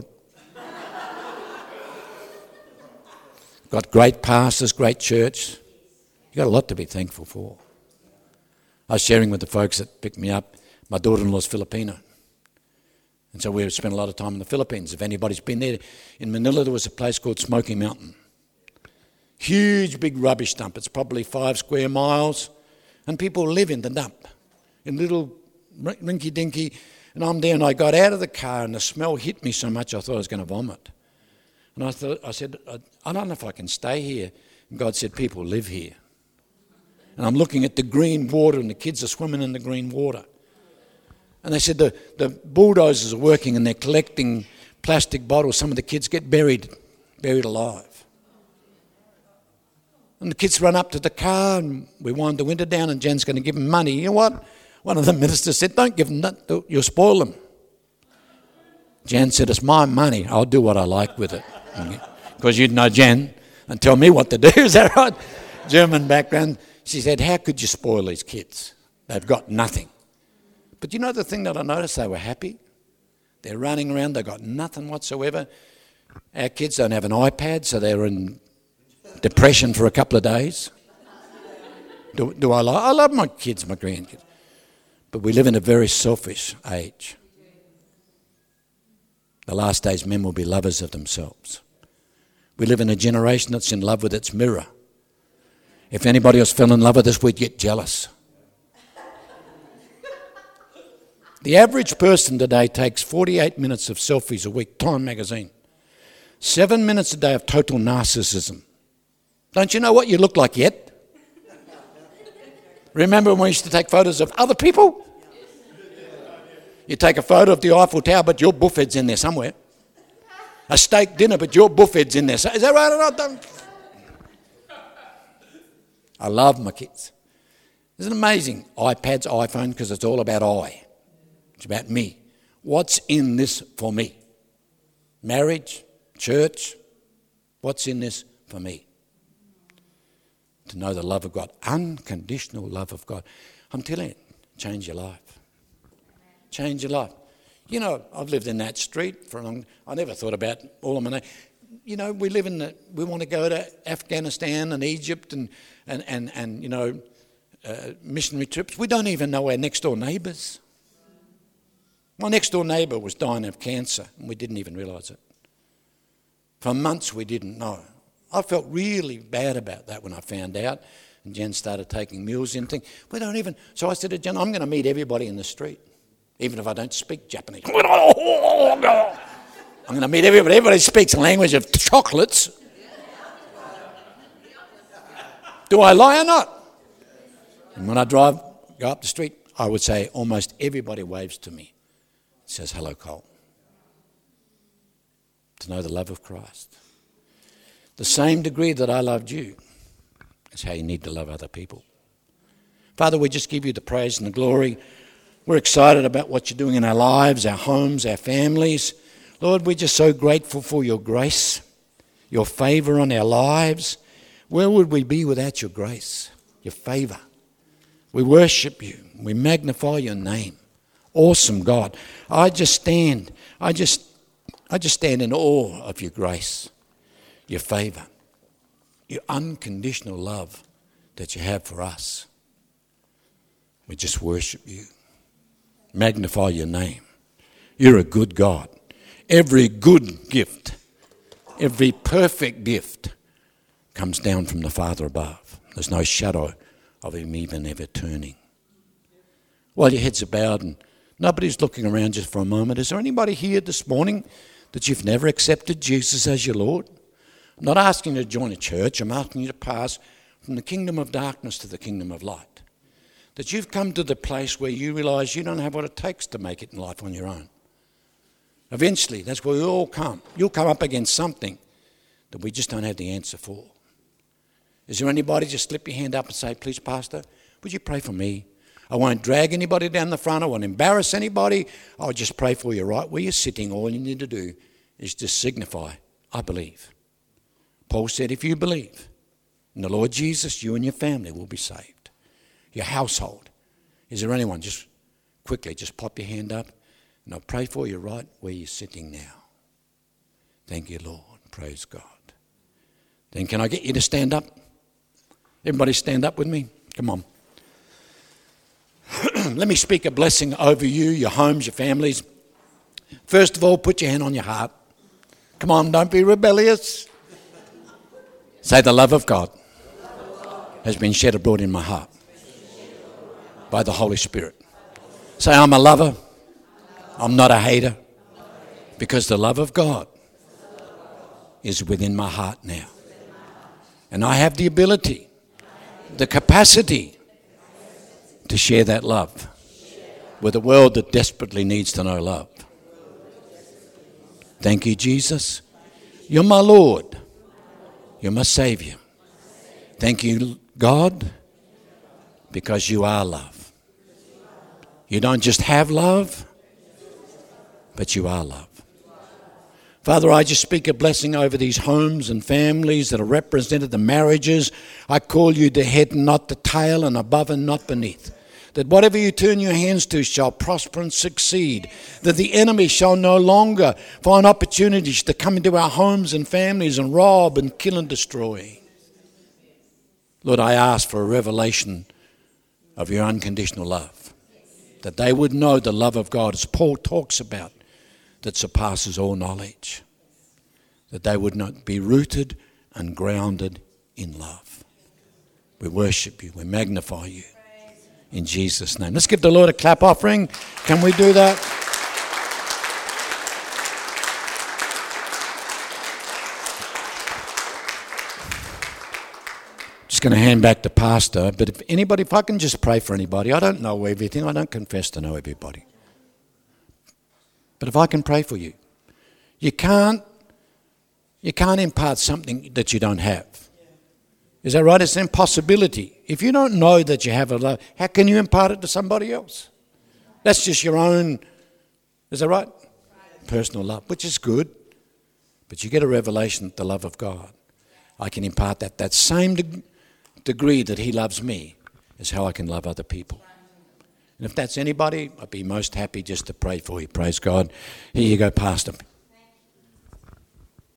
Got great pastors, great church. You You've got a lot to be thankful for. I was sharing with the folks that picked me up. My daughter-in-law's Filipino. And so we spent a lot of time in the Philippines. If anybody's been there, in Manila there was a place called Smoky Mountain. Huge, big rubbish dump. It's probably five square miles. And people live in the dump, in little rinky-dinky. And I'm there and I got out of the car and the smell hit me so much I thought I was going to vomit. And I thought, I said, I don't know if I can stay here. And God said, people live here. And I'm looking at the green water and the kids are swimming in the green water. And they said the, the bulldozers are working and they're collecting plastic bottles. Some of the kids get buried, buried alive. And the kids run up to the car and we wind the window down and Jen's going to give them money. You know what? One of the ministers said, don't give them that, you'll spoil them. Jan said, it's my money. I'll do what I like with it. Because you'd know Jan and tell me what to do. Is that right? German background. She said, how could you spoil these kids? They've got nothing. But you know the thing that I noticed? They were happy. They're running around. They've got nothing whatsoever. Our kids don't have an iPad, so they're in depression for a couple of days. Do, do I like? I love my kids, my grandkids. But we live in a very selfish age. The last days, men will be lovers of themselves. We live in a generation that's in love with its mirror. If anybody else fell in love with us, we'd get jealous. The average person today takes forty-eight minutes of selfies a week, Time magazine. Seven minutes a day of total narcissism. Don't you know what you look like yet? Remember when we used to take photos of other people? You take a photo of the Eiffel Tower, but your buffhead's in there somewhere. A steak dinner, but your buffhead's in there. Is that right or not? I love my kids. Isn't it amazing? iPads, iPhone, because it's all about I. It's about me. What's in this for me? Marriage, church, what's in this for me? To know the love of God, unconditional love of God. I'm telling you, change your life. Change your life. You know, I've lived in that street for a long time. I never thought about all of my name. You know, we live in the, we want to go to Afghanistan and Egypt and, and, and, and you know, uh, missionary trips. We don't even know our next door neighbours. My next door neighbour was dying of cancer and we didn't even realise it. For months we didn't know. I felt really bad about that when I found out. And Jen started taking meals in. Thing. We don't even... So I said to Jen, I'm going to meet everybody in the street, even if I don't speak Japanese. I'm going to meet everybody. Everybody speaks a language of chocolates. Do I lie or not? And when I drive, go up the street, I would say almost everybody waves to me. Says, hello, Cole. To know the love of Christ. The same degree that I loved you is how you need to love other people. Father, we just give you the praise and the glory. We're excited about what you're doing in our lives, our homes, our families. Lord, we're just so grateful for your grace, your favour on our lives. Where would we be without your grace, your favour? We worship you. We magnify your name. Awesome God. I just stand, I just, I just stand in awe of your grace, your favour, your unconditional love that you have for us. We just worship you, magnify your name. You're a good God. Every good gift, every perfect gift comes down from the Father above. There's no shadow of him even ever turning. While your heads are bowed and nobody's looking around just for a moment, is there anybody here this morning that you've never accepted Jesus as your Lord? I'm not asking you to join a church. I'm asking you to pass from the kingdom of darkness to the kingdom of light. That you've come to the place where you realise you don't have what it takes to make it in life on your own. Eventually, that's where we all come. You'll come up against something that we just don't have the answer for. Is there anybody? Just slip your hand up and say, please, Pastor, would you pray for me? I won't drag anybody down the front. I won't embarrass anybody. I'll just pray for you right where you're sitting. All you need to do is just signify, I believe. Paul said, if you believe in the Lord Jesus, you and your family will be saved. Your household. Is there anyone? Just quickly, just pop your hand up and I'll pray for you right where you're sitting now. Thank you, Lord. Praise God. Then can I get you to stand up? Everybody stand up with me. Come on. Let me speak a blessing over you, your homes, your families. First of all, put your hand on your heart. Come on, don't be rebellious. Say, the love of God has been shed abroad in my heart by the Holy Spirit. Say, I'm a lover. I'm not a hater. Because the love of God is within my heart now. And I have the ability, the capacity to share that love with a world that desperately needs to know love. Thank you, Jesus. You're my Lord. You're my Savior. Thank you, God, because you are love. You don't just have love, but you are love. Father, I just speak a blessing over these homes and families that are represented, the marriages. I call you the head and not the tail, and above and not beneath. That whatever you turn your hands to shall prosper and succeed. That the enemy shall no longer find opportunities to come into our homes and families and rob and kill and destroy. Lord, I ask for a revelation of your unconditional love. That they would know the love of God, as Paul talks about, that surpasses all knowledge. That they would not be rooted and grounded in love. We worship you. We magnify you. In Jesus' name. Let's give the Lord a clap offering. Can we do that? Just going to hand back to Pastor. But if anybody, if I can just pray for anybody. I don't know everything. I don't confess to know everybody. But if I can pray for you, you can't, you can't impart something that you don't have. Is that right? It's an impossibility. If you don't know that you have a love, how can you impart it to somebody else? That's just your own, is that right? Personal love, which is good. But you get a revelation of the love of God. I can impart that. That same de- degree that he loves me is how I can love other people. And if that's anybody, I'd be most happy just to pray for you. Praise God. Here you go, Pastor.